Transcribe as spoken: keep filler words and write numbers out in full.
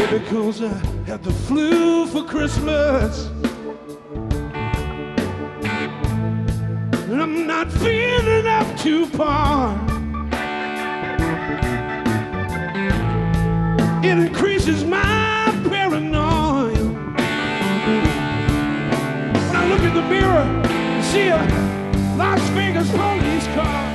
Because I had the flu for Christmas, and I'm not feeling up to par. It increases my paranoia. When I look in the mirror and see a Las Vegas police car,